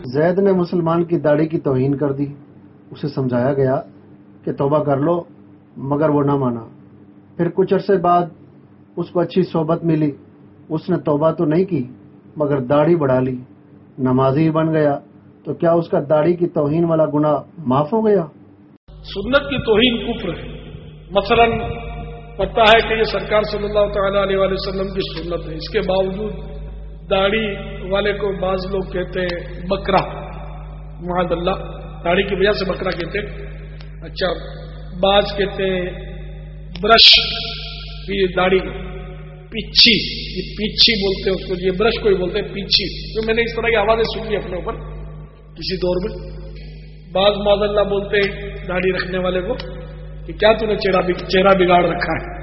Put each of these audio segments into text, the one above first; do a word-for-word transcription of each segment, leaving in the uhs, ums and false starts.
زید نے مسلمان کی داڑھی کی توہین کر دی. اسے سمجھایا گیا کہ توبہ کر لو، مگر وہ نہ مانا. پھر کچھ عرصے بعد اس کو اچھی صحبت ملی. اس نے توبہ تو نہیں کی مگر داڑھی بڑھا لی، نمازی بن گیا. تو کیا اس کا داڑھی کی توہین والا گناہ معاف ہو گیا؟ سنت کی توہین کفر ہے. مثلا پتہ ہے کہ یہ سرکار صلی اللہ تعالی علیہ وآلہ وسلم کی سنت ہے، اس کے باوجود داڑھی والے کو بعض لوگ کہتے ہیں بکرا، معاذ اللہ، داڑھی کی وجہ سے بکرا کہتے ہیں. اچھا، بعض کہتے ہیں برش، یہ داڑھی پیچھی، یہ پیچھی بولتے ہیں اس کو، یہ برش کو ہی بولتے ہیں پیچھی. جو میں نے اس طرح کی آوازیں سنی اپنے اوپر کسی دور میں. بعض معاذ اللہ بولتے ہیں داڑھی رکھنے والے کو کہ کیا تو نے چہرہ بگاڑ رکھا ہے.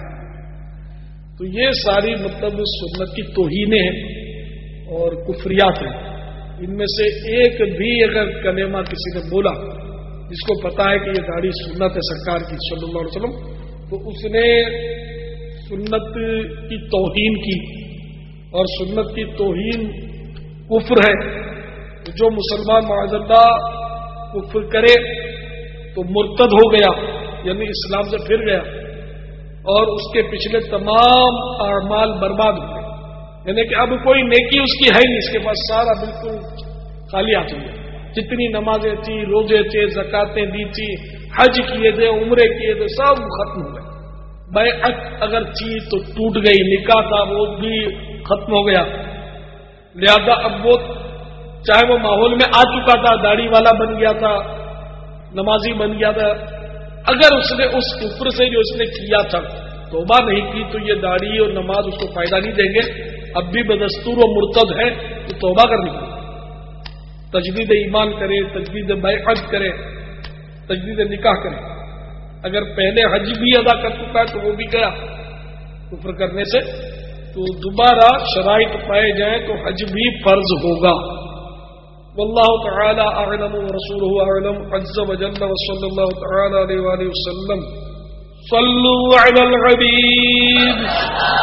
تو یہ ساری مطلب سنت کی توہینیں ہیں اور کفریات ہیں. ان میں سے ایک بھی اگر کلمہ کسی نے بولا جس کو پتا ہے کہ یہ داڑھی سنت ہے سرکار کی صلی اللہ علیہ وسلم، تو اس نے سنت کی توہین کی، اور سنت کی توہین کفر ہے. جو مسلمان معاذ اللہ کفر کرے تو مرتد ہو گیا، یعنی اسلام سے پھر گیا، اور اس کے پچھلے تمام اعمال برباد ہو گئے. یعنی کہ اب کوئی نیکی اس کی ہے نہیں، اس کے پاس سارا بالکل خالی ہاتھ ہو گیا. جتنی نمازیں تھی، روزے تھے، زکاتیں دی تھی، حج کیے تھے، عمرے کیے تھے، سب ختم ہو گئے. بیعت اگر تھی تو ٹوٹ گئی، نکاح تھا وہ بھی ختم ہو گیا. لہذا اب وہ چاہے وہ ماحول میں آ چکا تھا، داڑھی والا بن گیا تھا، نمازی بن گیا تھا، اگر اس نے اس کفر سے جو اس نے کیا تھا توبہ نہیں کی تو یہ داڑھی اور نماز اس کو فائدہ نہیں دیں گے. اب بھی بدستور و مرتد ہے تو توبہ کرنی پڑے، تجدید ایمان کرے، تجدید بیعت کرے، تجدید نکاح کرے. اگر پہلے حج بھی ادا کر چکا ہے تو وہ بھی گیا کفر کرنے سے، تو دوبارہ شرائط پائے جائیں تو حج بھی فرض ہوگا. واللہ تعالی اعلم ورسولہ اعلم عز وجل وصلی اللہ تعالی علیہ وآلہ وسلم. صلوا علی الحبیب.